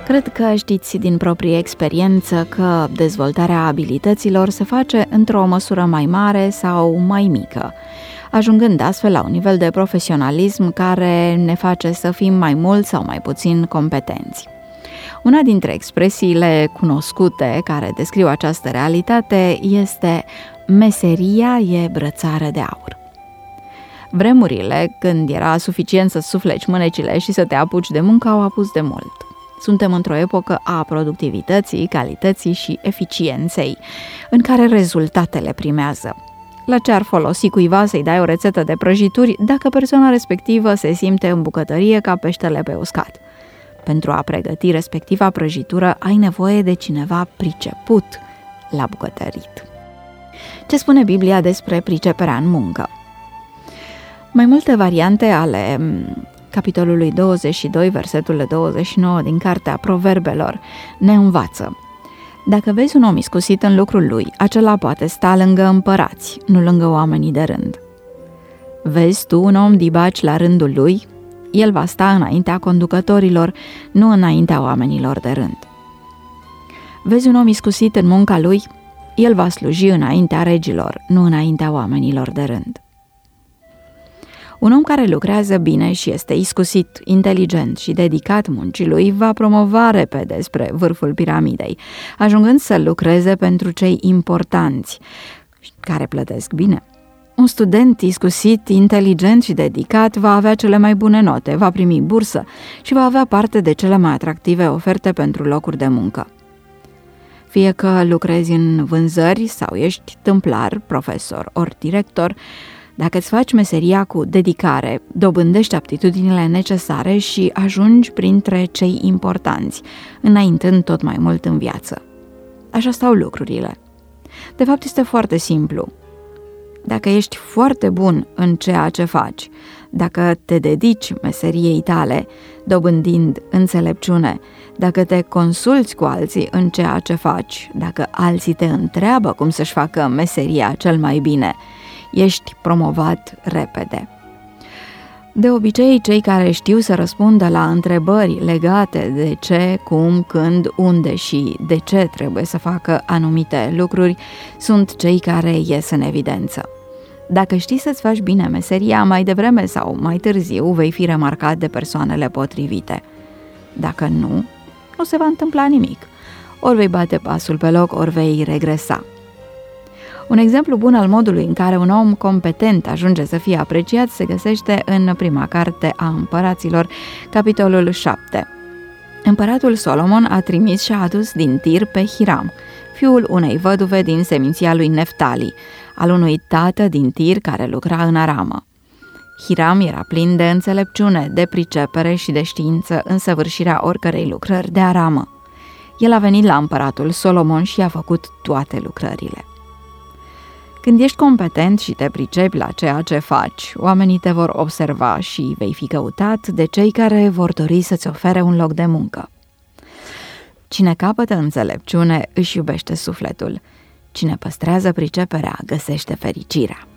Cred că știți din proprie experiență că dezvoltarea abilităților se face într-o măsură mai mare sau mai mică, ajungând astfel la un nivel de profesionalism care ne face să fim mai mult sau mai puțin competenți. Una dintre expresiile cunoscute care descriu această realitate este meseria e brățară de aur. Vremurile când era suficient să sufleci mânecile și să te apuci de muncă au apus de mult. Suntem într-o epocă a productivității, calității și eficienței, în care rezultatele primează. La ce ar folosi cuiva să-i dai o rețetă de prăjituri dacă persoana respectivă se simte în bucătărie ca peștele pe uscat? Pentru a pregăti respectiva prăjitură ai nevoie de cineva priceput la bucătărit. Ce spune Biblia despre priceperea în muncă? Mai multe variante ale capitolului 22, versetul 29 din Cartea Proverbelor ne învață: dacă vezi un om iscusit în lucrul lui, acela poate sta lângă împărați, nu lângă oamenii de rând. Vezi tu un om dibaci la rândul lui, el va sta înaintea conducătorilor, nu înaintea oamenilor de rând. Vezi un om iscusit în munca lui, el va sluji înaintea regilor, nu înaintea oamenilor de rând. Un om care lucrează bine și este iscusit, inteligent și dedicat muncii lui va promova repede spre vârful piramidei, ajungând să lucreze pentru cei importanți, care plătesc bine. Un student iscusit, inteligent și dedicat va avea cele mai bune note, va primi bursă și va avea parte de cele mai atractive oferte pentru locuri de muncă. Fie că lucrezi în vânzări sau ești tâmplar, profesor ori director, dacă îți faci meseria cu dedicare, dobândești aptitudinile necesare și ajungi printre cei importanți, înaintând tot mai mult în viață. Așa stau lucrurile. De fapt, este foarte simplu. Dacă ești foarte bun în ceea ce faci, dacă te dedici meseriei tale, dobândind înțelepciune, dacă te consulți cu alții în ceea ce faci, dacă alții te întreabă cum să-și facă meseria cel mai bine, ești promovat repede. De obicei, cei care știu să răspundă la întrebări legate de ce, cum, când, unde și de ce trebuie să facă anumite lucruri sunt cei care ies în evidență. Dacă știi să-ți faci bine meseria, mai devreme sau mai târziu vei fi remarcat de persoanele potrivite. Dacă nu, nu se va întâmpla nimic. Ori vei bate pasul pe loc, ori vei regresa. Un exemplu bun al modului în care un om competent ajunge să fie apreciat se găsește în prima carte a Împăraților, capitolul 7. Împăratul Solomon a trimis și a adus din Tir pe Hiram, fiul unei văduve din seminția lui Neftali, al unui tată din Tir care lucra în aramă. Hiram era plin de înțelepciune, de pricepere și de știință în săvârșirea oricărei lucrări de aramă. El a venit la împăratul Solomon și a făcut toate lucrările. Când ești competent și te pricepi la ceea ce faci, oamenii te vor observa și vei fi căutat de cei care vor dori să-ți ofere un loc de muncă. Cine capătă înțelepciune își iubește sufletul. Cine păstrează priceperea găsește fericirea.